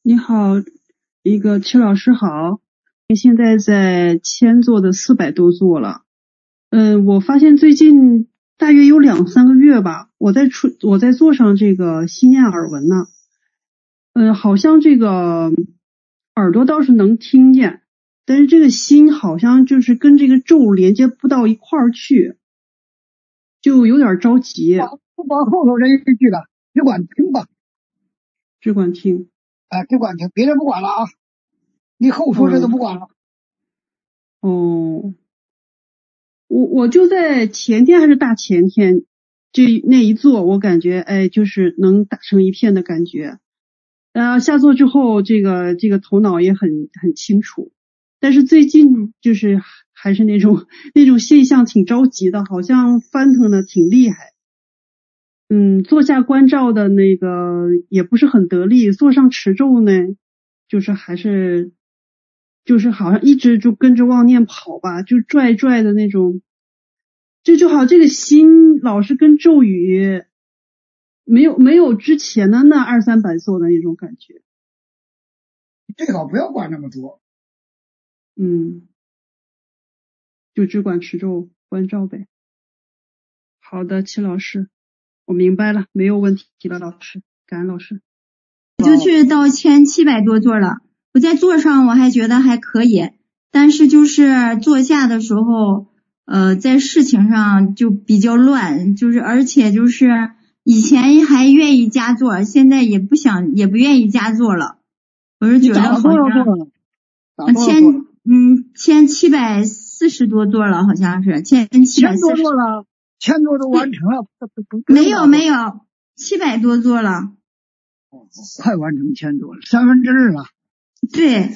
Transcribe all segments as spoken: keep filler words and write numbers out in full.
你好，一个戚老师好，现在在千做的四百多做了。嗯，我发现最近大约有两三个月吧，我在出我在做上这个心念耳闻呢。嗯，好像这个耳朵倒是能听见，但是这个心好像就是跟这个咒连接不到一块儿去，就有点着急。 不管后头这一句了，只管听吧， 只管听。 啊，只管听，别人不管了啊，你后说这个不管了。 哦，我我就在前天还是大前天，这那一做，我感觉哎，就是能打成一片的感觉。呃，下做之后，这个这个头脑也很很清楚，但是最近就是还是那种那种现象挺着急的，好像翻腾的挺厉害。嗯，坐下观照的那个也不是很得力，坐上持咒呢，就是还是就是好像一直就跟着妄念跑吧，就拽拽的那种，这就好这个心老是跟咒语没有没有之前的那二三百做的那种感觉。 最好不要管那么多。 嗯，就只管持咒观照呗。好的，戚老师，我明白了，没有问题了，老师，感恩老师。 我就去到千七百多座了，我在座上我还觉得还可以，但是就是坐下的时候，呃，在事情上就比较乱，就是而且就是以前还愿意加座，现在也不想也不愿意加座了。我是觉得好像千嗯千七百四十多座了，好像是千七百四十多了，千多都完成了。 没有没有，七百多座了。 快完成千多了，三分之二了。 对，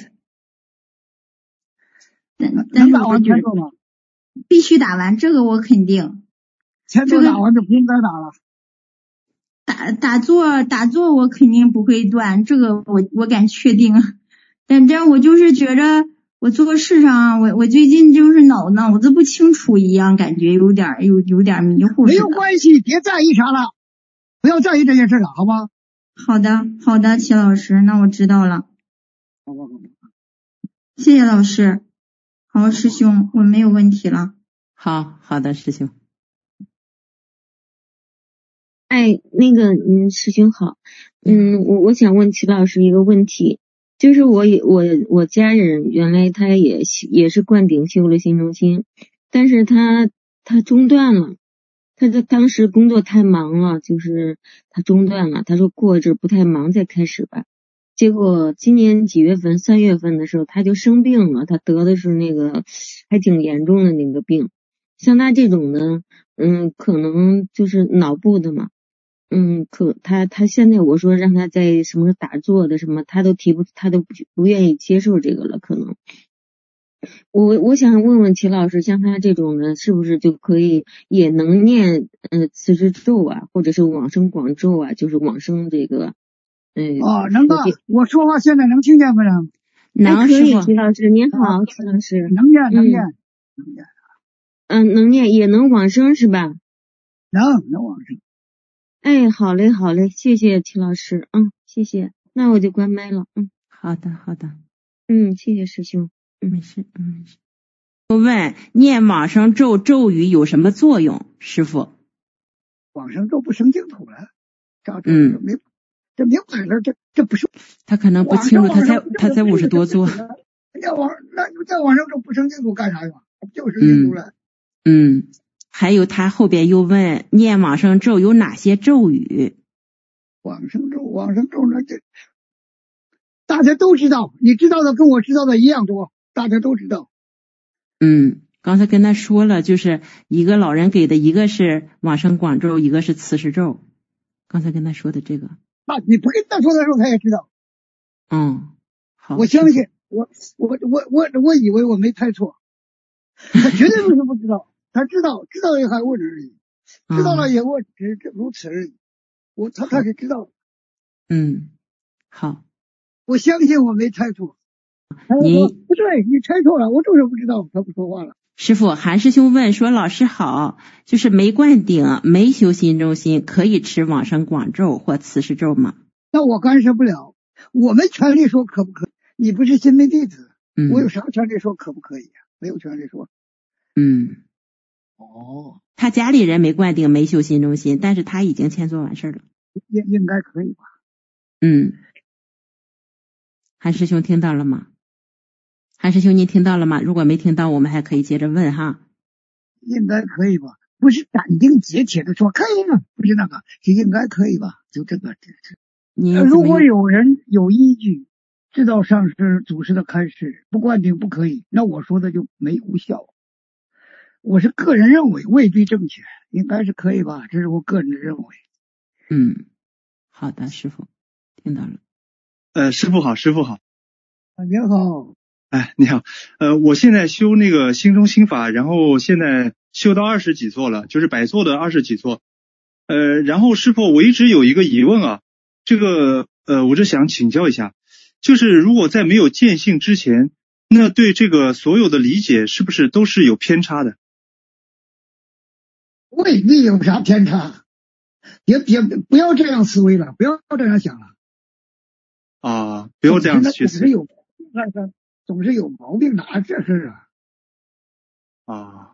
但但是我觉得必须打完，这个我肯定。 千多打完就不用再打了。 打打坐打坐我肯定不会断，这个我我敢确定。但但我就是觉着我做事上，我我最近就是脑脑子不清楚一样，感觉有点有有点迷糊。 没有关系，别在意啥了，不要在意这件事了，好吗？ 好的，好的，齐老师，那我知道了。 好吧，好吧。 谢谢老师。好，师兄，我没有问题了。 好，好的，师兄。 哎，那个，嗯，师兄好，嗯，我我想问齐老师一个问题，就是我也我我家人原来他也也是灌顶修了心中心，但是他他中断了。他的当时工作太忙了，就是他中断了，他说过一阵不太忙再开始吧。结果今年几月份三月份的时候他就生病了，他得的是那个还挺严重的那个病。像他这种呢，嗯，可能就是脑部的嘛，嗯，可他他现在我说让他在什么打坐的什么，他都提不他都不不愿意接受这个了，可能。我我想问问齐老师，像他这种呢，是不是就可以也能念呃辞职咒啊，或者是往生广咒啊，就是往生这个嗯哦，能的。我说话现在能听见没有？ 能，可以，齐老师您好，齐老师能念能念能念。 嗯，能念也能往生是吧？ 能能往生。 哎，好嘞好嘞，谢谢齐老师，嗯，谢谢，那我就关麦了，嗯， 好的好的， 嗯，谢谢师兄。 没事，没事。我问念往生咒咒语有什么作用？师父， 往生咒不生净土了，嗯，没，这明摆着，这这不是他可能不清楚，他才他才五十多座。 要往那在往生咒不生净土干啥用？就是净土了。 嗯，还有他后边又问念往生咒有哪些咒语？ 往生咒，往生咒那这大家都知道，你知道的跟我知道的一样多。大家都知道。 嗯，刚才跟他说了，就是一个老人给的，一个是往生广咒，一个是辞世咒。刚才跟他说的这个。 那你不跟他说的时候，他也知道。 嗯，好。 我相信，我我我我我以为我没猜错，他绝对不是不知道，他知道，知道也还问而已，知道了也问，只是如此而已。我他他是知道。 嗯，好。 我相信我没猜错。 你不对，你猜错了，我就是不知道，他不说话了。 师父，韩师兄问说，老师好，就是没灌顶没修心中心可以持往生广咒或辞世咒吗？ 那我干涉不了， 我没权利说可不可以，你不是新门弟子， 嗯， 我有啥权利说可不可以啊？没有权利说。 嗯， 哦， 他家里人没灌顶，没修心中心，但是他已经欠做完事了。 应应该可以吧？ 嗯，韩师兄听到了吗？韩师兄您听到了吗？如果没听到，我们还可以接着问哈。 应该可以吧？不是斩钉截铁的说可以啊，不是那个，就应该可以吧？就这个，这这。 您如果有人有依据，知道上师祖师的开示，不灌顶不可以，那我说的就没无效。我是个人认为未必正确，应该是可以吧？这是我个人的认为。 嗯，好的，师父听到了。 呃，师父好，师父好。 啊，您好。 哎，你好。呃，我现在修那个心中心法，然后现在修到二十几座了，就是百座的二十几座。呃，然后师父，我一直有一个疑问啊，这个呃，我就想请教一下，就是如果在没有见性之前，那对这个所有的理解是不是都是有偏差的？ 未必有啥偏差，别别不要这样思维了，不要这样想了。 啊，不要这样去思。 总是有，总是有毛病，哪这事啊？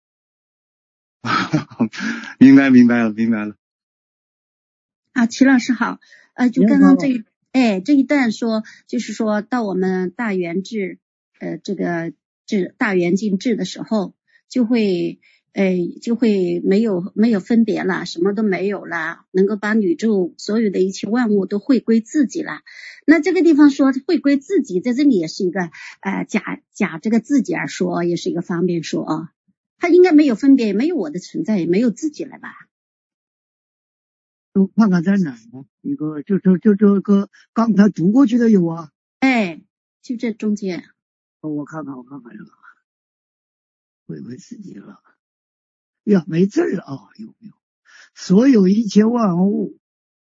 啊，明白明白了，明白了。 啊，齐老师好，呃，就刚刚这一，哎，这一段说，就是说到我们大圆智，呃，这个智大圆镜智的时候，就会，呃，就会没有没有分别了，什么都没有了，能够把宇宙所有的一切万物都汇归自己了。那这个地方说汇归自己，在这里也是一个，呃，假假这个自己而说，也是一个方便说啊，它应该没有分别，也没有我的存在，也没有自己了吧？ 都看看在哪呢？一个就就就这个刚才读过去的有啊， 哎，就这中间。 我看看，我看看这个，回归自己了。呀，没字了啊！有没有？所有一切万物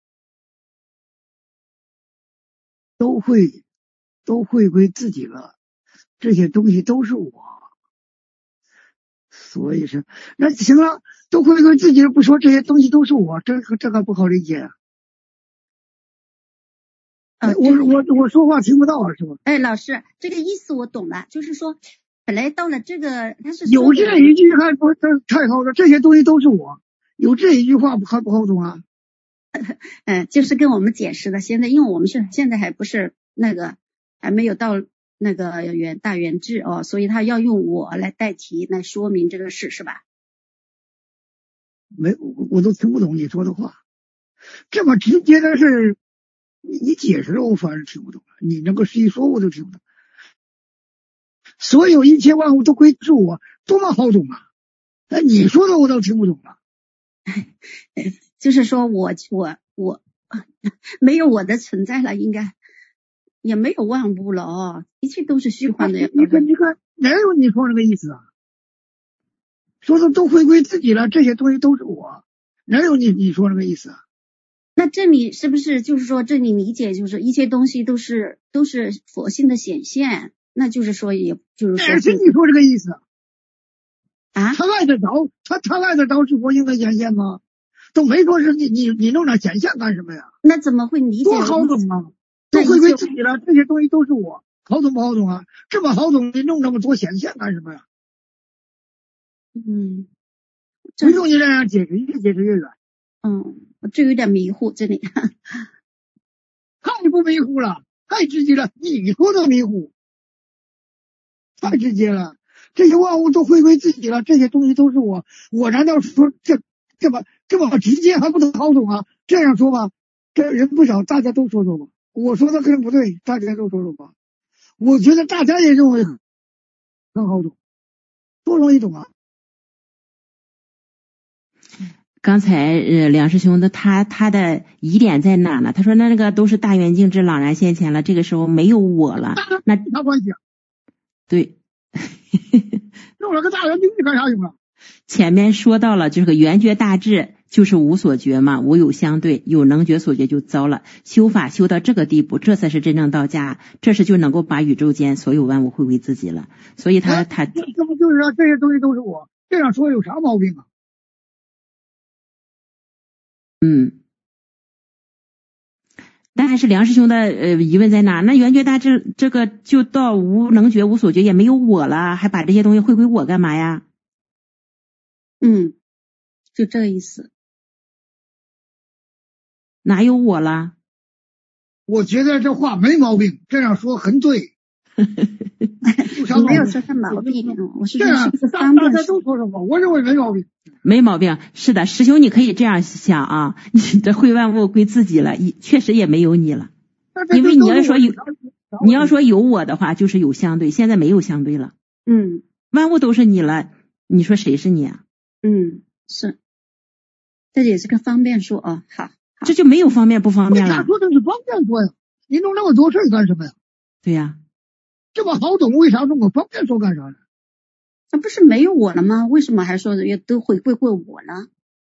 都会都回归自己了，这些东西都是我。所以是那行了，都回归自己了，不说这些东西都是我，这个这个不好理解啊。 呃、 我我我说话听不到啊，是吧？ 哎，老师，这个意思我懂了，就是说，本来到了这个，他是有这一句还不太好了，这些东西都是我，有这一句话不还不好懂啊？ 嗯，就是跟我们解释的，现在因为我们是现在还不是那个还没有到那个圆大圆智哦，所以他要用我来代替来说明这个事，是吧？ 没，我我都听不懂你说的话，这么直接的事。你解释了我反而听不懂了，你那个一说我都听不懂。所有一切万物都归属我，多么好懂啊！哎，你说的我倒听不懂了。 就是说我我我没有我的存在了，应该也没有万物了哦，一切都是虚幻的。 你看你看哪有你说那个意思啊？说的都回归自己了，这些东西都是我，哪有你你说那个意思啊？ 那这里是不是就是说这里理解就是一切东西都是都是佛性的显现？那就是说也就是说， 哪是你说这个意思啊？ 他赖得着，他他赖得着是佛性的显现吗？都没说是你你你弄点显现干什么呀？ 那怎么会理解？ 多好懂啊！都回归自己了，这些东西都是我，好懂不好懂啊？这么好懂，你弄那么多显现干什么呀？ 嗯， 不用你这样解释，越解释越远。 嗯，我就有点迷糊这里。 太不迷糊了，太直接了，你说的迷糊，太直接了。这些万物都回归自己了，这些东西都是我，我难道说这这么这么直接还不能好懂啊？这样说吧，这人不少，大家都说说吧。我说的可能不对，大家都说说吧。我觉得大家也认为很好懂，多容易懂啊。 刚才呃梁师兄的他他的疑点在哪呢？他说那那个都是大圆镜智朗然现前了，这个时候没有我了，那啥关系啊？ 对， 用了个大圆镜干啥用啊？ 前面说到了，这个圆觉大智就是无所觉嘛，无有相对，有能觉所觉就糟了。修法修到这个地步，这才是真正到家，这是就能够把宇宙间所有万物汇归自己了。所以他他这这不就是说这些东西都是我？这样说有啥毛病啊？ 嗯， 但是梁师兄的呃疑问在哪？那圆觉大智这个就到无能觉无所觉，也没有我了，还把这些东西汇归我干嘛呀？ 嗯，就这个意思。 哪有我了？ 我觉得这话没毛病，这样说很对。 你没有说他毛病，我是这样大大家都说什么？我认为没毛病。 没毛病，是的，师兄你可以这样想啊，你的会万物归自己了，确实也没有你了。因为你要说有，你要说有我的话，就是有相对，现在没有相对了。 嗯， 万物都是你了，你说谁是你啊？ 嗯，是，这也是个方便说啊、哦。好， 这就没有方便不方便了。 他说的是方便说呀，你弄那么多事干什么呀？ 对呀、啊， 这么好懂，为啥弄个方便说干啥呢？ 那不是没有我了吗？为什么还说也都回归过我呢？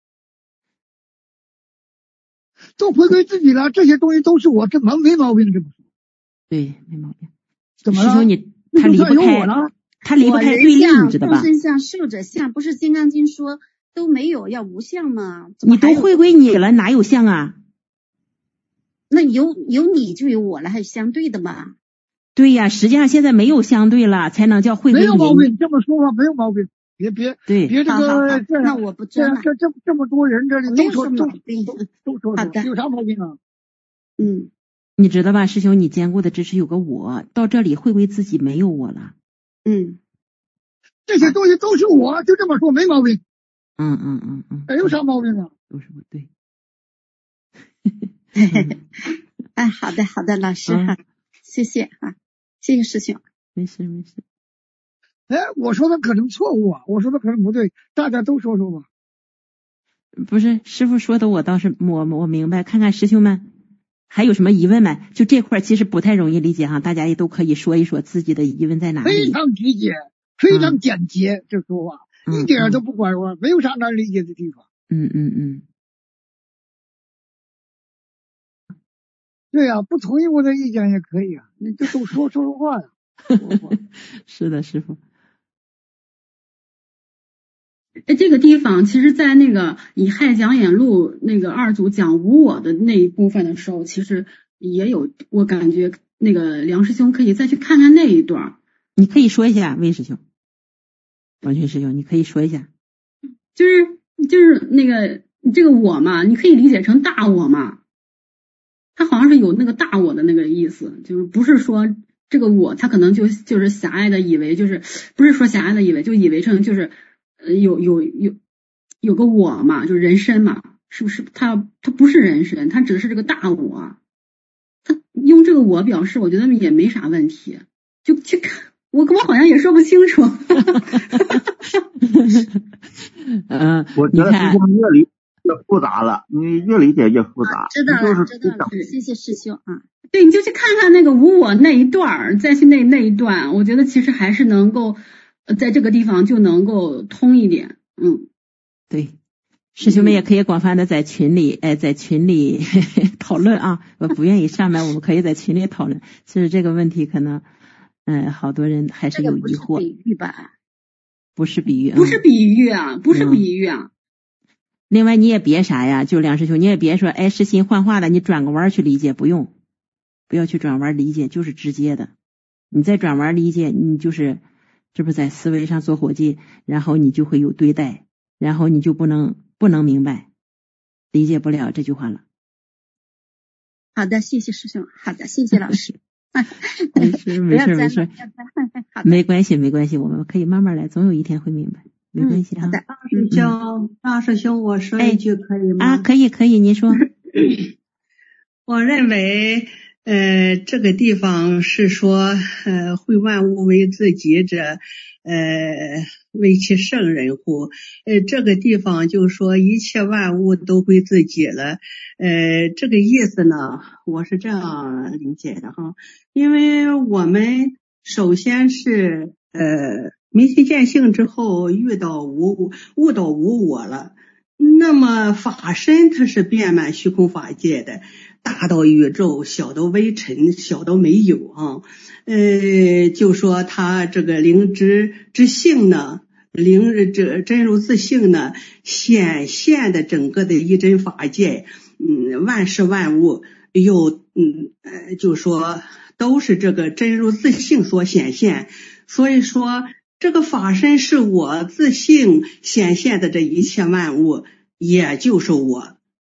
都回归自己了，这些东西都是我，这没没毛病，这么说。 对，没毛病。 怎么了？ 师兄你他离不开，他离不开对立，你知道吧？ 众生相、寿者相，不是《金刚经》说都没有要无相吗？ 你都回归你了，哪有相啊？ 那有有你就有我了，还有相对的嘛？ 对呀，实际上现在没有相对了，才能叫回归你。 没有毛病，这么说话没有毛病。别别对， 别这个这那我不知道。 这这这么多人这里都说毛病， 都说好的， 有啥毛病啊？ 嗯， 你知道吧，师兄，你坚固的支持有个我，到这里回归自己没有我了。 嗯， 这些东西都是我，就这么说没毛病。 嗯嗯嗯嗯， 哎，有啥毛病啊？ 都是我对。 哎，好的好的，老师哈、嗯，谢谢哈，谢谢师兄。 没事没事。 哎，我说的可能错误啊，我说的可能不对，大家都说说吧。 不是，师父说的我倒是我我明白，看看师兄们还有什么疑问没？就这块其实不太容易理解哈，大家也都可以说一说自己的疑问在哪里。 非常直接，非常简洁，嗯、这说话、嗯、一点都不拐弯、嗯，没有啥难理解的地方。 嗯嗯嗯。 对呀、啊，不同意我的意见也可以啊，你这都说说说话呀、啊。说话是的，师父。 这个地方其实在那个以亥讲演录那个二组讲无我的那一部分的时候，其实也有，我感觉那个梁师兄可以再去看看那一段。 你可以说一下，魏师兄，王群师兄，你可以说一下。 就是就是那个这个我嘛，你可以理解成大我嘛，他好像是有那个大我的那个意思，就是不是说这个我他可能就就是狭隘的以为，就是不是说狭隘的以为，就以为成就是呃有有有有个我嘛，就是人身嘛，是不是？他他不是人身，他只是这个大我，他用这个我表示，我觉得也没啥问题。就去看，我我好像也说不清楚。 嗯， 我觉得师兄越理越复杂了，你越理解越复杂。 啊、知道了， 就是知道了，谢谢师兄啊。 对，你就去看看那个无我那一段，再去那那一段，我觉得其实还是能够在这个地方就能够通一点。嗯， 对，师兄们也可以广泛的在群里，哎，在群里呵呵讨论啊。我不愿意上来，我们可以在群里讨论。其实这个问题可能，嗯、呃，好多人还是有疑惑。 这个不是比喻吧？ 不是比喻， 不是比喻啊，不是比喻啊。 嗯、另外，你也别啥呀，就梁师兄，你也别说，哎，是心幻化的，你转个弯去理解，不用，不要去转弯理解，就是直接的。你再转弯理解，你就是这不是在思维上做伙计，然后你就会有对待，然后你就不能不能明白，理解不了这句话了。 好的，谢谢师兄。好的，谢谢老师。 没事没事没事，没关系没关系，我们可以慢慢来，总有一天会明白，没关系啊。 好的， 大师兄，大师兄，我说一句可以吗？ 啊，可以可以，您说。 我认为，呃，这个地方是说，呃，会万物为自己者，呃，为其圣人乎？呃，这个地方就说一切万物都归自己了。呃，这个意思呢，我是这样理解的哈，因为我们首先是呃明心见性之后遇到无悟到无我了，那么法身它是遍满虚空法界的，大到宇宙，小到微尘，小到没有啊。呃，就说他这个灵知之性呢，灵这真如自性呢，显现的整个的一真法界。嗯，万事万物又嗯呃就说都是这个真如自性所显现，所以说这个法身是我自性显现的这一切万物，也就是我。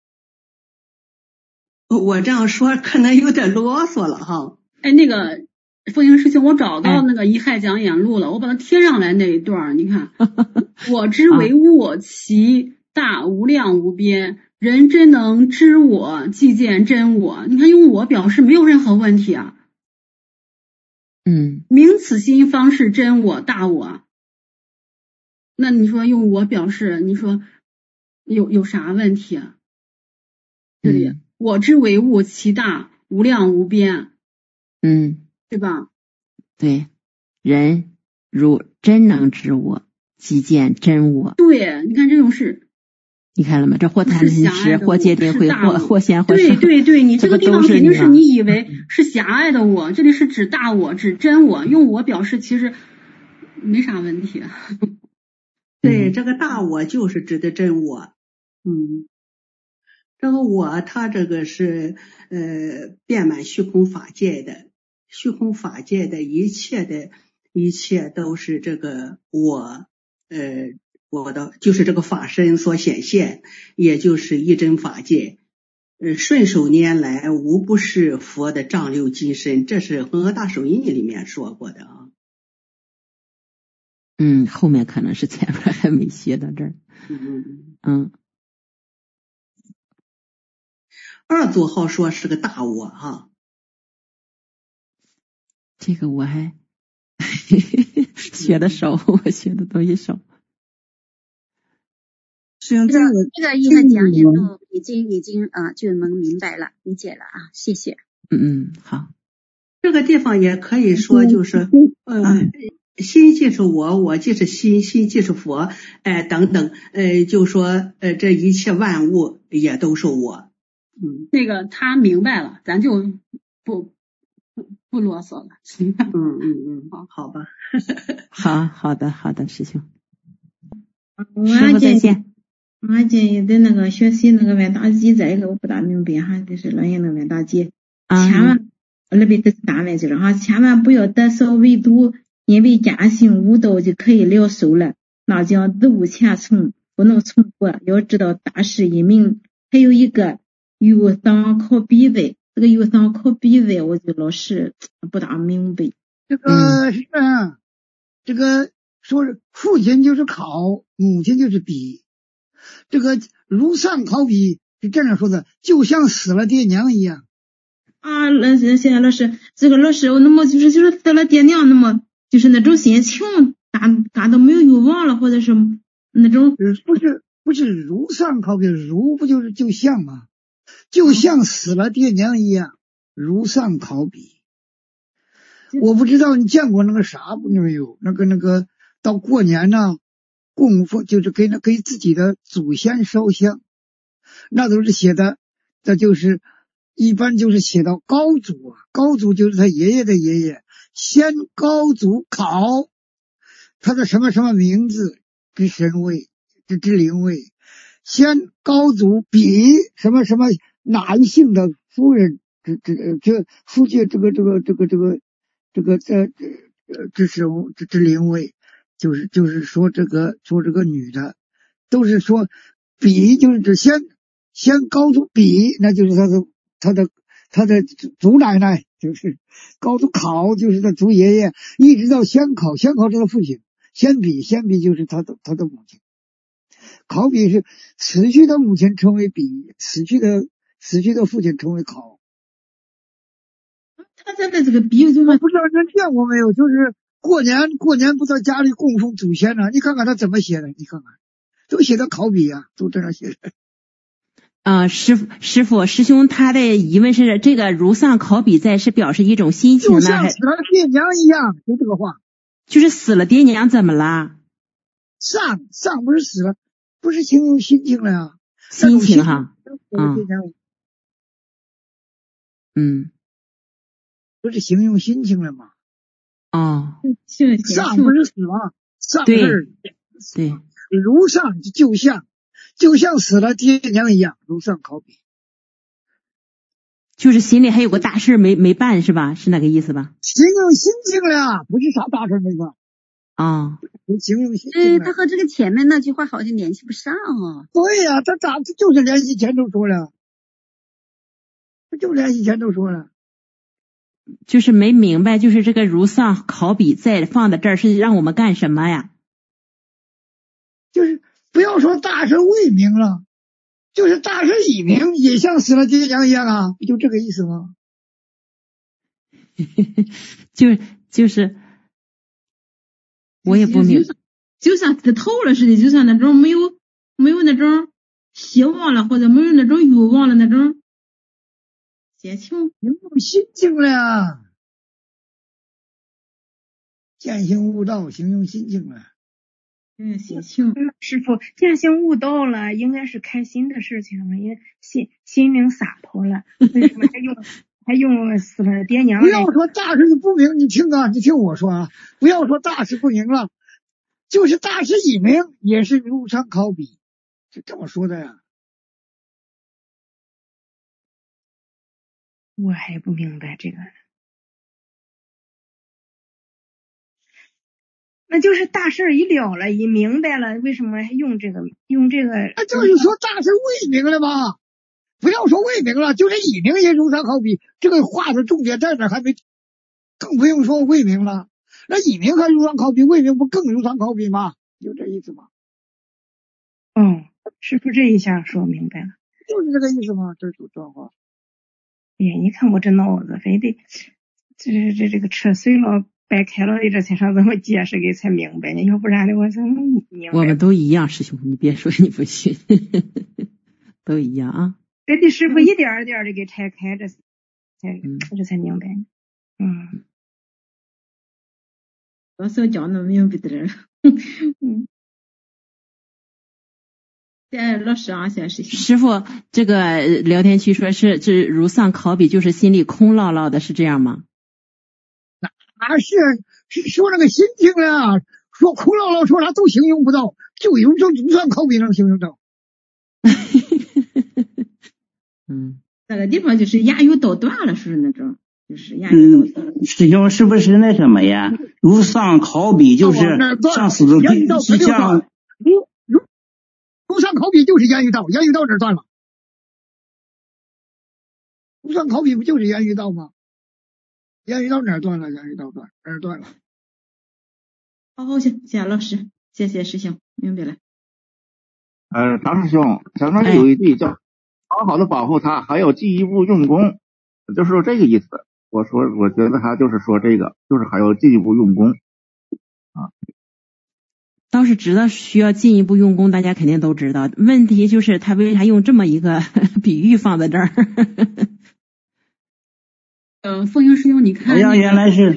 我这样说可能有点啰嗦了哈。 哎，那个凤英师兄，我找到那个一害讲演录了，我把它贴上来那一段，你看，我知为物，其大无量无边，人真能知我，即见真我。你看用我表示没有任何问题啊。 嗯， 明此心方是真我大我。那你说用我表示，你说有有啥问题啊？这里、嗯、我知为物，其大无量无边。 嗯， 对吧？ 对，人如真能知我，即见真我。 对，你看这种是， 你看了吗？这或贪嗔痴，或戒定慧，或或贤或圣。 对对对，你这个地方肯定是你以为是狭隘的我，这里是指大我，指真我，用我表示其实没啥问题。 对，这个大我就是指的真我。嗯。这个我，它这个是呃遍满虚空法界的，虚空法界的一切的一切都是这个我，呃我的就是这个法身所显现，也就是一真法界，呃顺手拈来，无不是佛的丈六金身，这是《恒河大手印》里面说过的啊。 嗯，后面可能是前面还没学到这儿。 嗯嗯嗯。 二座号说是个大我哈， 这个我还学的少，我学的东西少。 这个这个一个讲演都已经已经啊、呃、就能明白了，理解了啊，谢谢。 嗯嗯，好。 这个地方也可以说就是，呃，心即是我，我即是心，心即是佛，哎、呃、等等，呃，就说呃这一切万物也都是我。 嗯，那个他明白了，咱就不不不啰嗦了。 嗯嗯嗯，好，好吧。 好好的好的，师兄。 我建议，我建议在那个学习那个问答集，再一个我不大明白哈，就是老爷那个问答集， 啊、 千万那边都是大问题了哈，千万不要得少唯独因为家行悟道就可以了受了，那将子无前程，不能存活。要知道大事一明，还有一个。有丧考比外，这个有丧考比外，我就老是不大明白。 这个是这样，这个说是父亲就是考，母亲就是比。这个如丧考比是这样说的，就像死了爹娘一样。 啊，老师，谢谢老师，这个老师，那么就是就是死了爹娘，那么就是那种心情，感感到没有欲望了，或者是那种不是不是如丧考比，如不就是就像吗？就像死了爹娘一样，如丧考妣。我不知道你见过那个啥没有？那个那个到过年呢，供奉就是给那给自己的祖先烧香，那都是写的，这就是一般就是写到高祖啊，高祖就是他爷爷的爷爷，先高祖考他的什么什么名字之神位之之灵位。先高祖比什么什么哪一姓的夫人，这这这夫界这个这个这个这个这个这这这是这这灵位，就是就是说这个说这个女的，都是说比就是指先先高祖比，那就是他的他的他的祖奶奶，就是高祖考就是他祖爷爷，一直到先考，先考是他父亲，先比先比就是他的他的母亲。考比是死去的母亲称为比，死去的死去的父亲称为考。 他现在这个比， 我不知道您见过没有？就是过年过年不在家里供奉祖先呢、啊？你看看他怎么写的，你看看，都写的考比啊，都这样写的。 啊、呃，师傅师傅师兄，他的疑问是这个如丧考比在是表示一种心情呢， 就像死了爹娘一样，就这个话。 就是死了爹娘怎么了？ 丧丧不是死了。不是形容心情了呀、啊， 心情哈，嗯，嗯， 不是形容心情了吗？ 哦， 丧不是死亡，丧对是对， 如丧就像就像死了爹娘一样，如丧考妣。 就是心里还有个大事没没办是吧？是那个意思吧？ 形容心境了，不是啥大事没办。 啊， 形容心境。 呃，他和这个前面那句话好像联系不上哦。 对呀、啊，他咋就是联系前头说了，不就联系前头说了。 就是没明白，就是这个如丧考妣再放在这儿是让我们干什么呀？ 就是不要说大事未明了，就是大事已明，也像死了爹娘一样啊，不就这个意思吗？ 就就是我也不明白， 就像死透了似的，就像那种没有没有那种希望了，或者没有那种欲望了那种心情， 有心境了，践行悟道，形容心境了。 嗯，心情。 师傅，践行悟道了，应该是开心的事情了，也心心灵洒脱了。为什么还用还用死了爹娘？ 不要说大事不明，你听啊，你听我说啊，不要说大事不明了，就是大事已明，也是如丧考妣，是这么说的呀。 我还不明白这个。那就是大事一了了，一明白了，为什么还用这个用这个？ 那就是说大事未明了吧？不要说未明了，就是已明也如丧考妣。这个话的重点在哪还没，更不用说未明了。那已明还如丧考妣，未明不更如丧考妣吗？就这意思吗？ 嗯，师傅这一下说明白了， 就是这个意思吗？这种状况。 哎呀，你看我这脑子非得这这这这个车碎了。掰开了，这才上怎么解释给才明白呢？要不然的我怎么明白？ 我们都一样，师兄，你别说你不信，都一样啊。 这得师傅一点一点的给拆开，这才、嗯、这才明白。嗯， 老师讲的明白的。嗯。谢老师啊，谢师兄。 师傅，这个聊天区说是这如丧考妣，就是心里空落落的，是这样吗？ 哪是是说那个心境了，说空落落说啥都形容不到，就有就如丧考妣能形容到。 嗯，那个地方就是言语都断了，是那种，就是言语都断了。 嗯，师兄是不是那什么呀？如丧考妣就是像死的就像如如如丧考妣就是言语道，言语道哪断了？如丧考妣不就是言语道吗？言语道哪儿断了？言语道断哪儿断了？ 好好行，谢谢老师，谢谢师兄，明白了。 呃，张师兄，前面有一句叫好好的保护他，还要进一步用功，就是说这个意思。我说，我觉得他就是说这个，就是还要进一步用功啊。 倒是知道需要进一步用功，大家肯定都知道。问题就是他为啥用这么一个比喻放在这儿？ 呃，凤英师兄，你看、那个， 好像原来是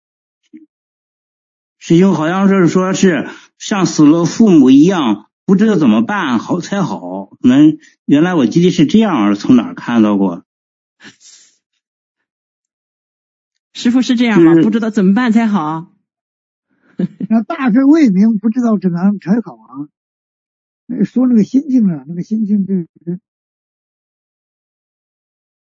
师兄，好像是说是像死了父母一样，不知道怎么办好才好。能原来我记得是这样，从哪儿看到过？ 师傅是这样吗？不知道怎么办才好。 那大事未明，不知道怎么才好啊？说那个心境了，那个心境就是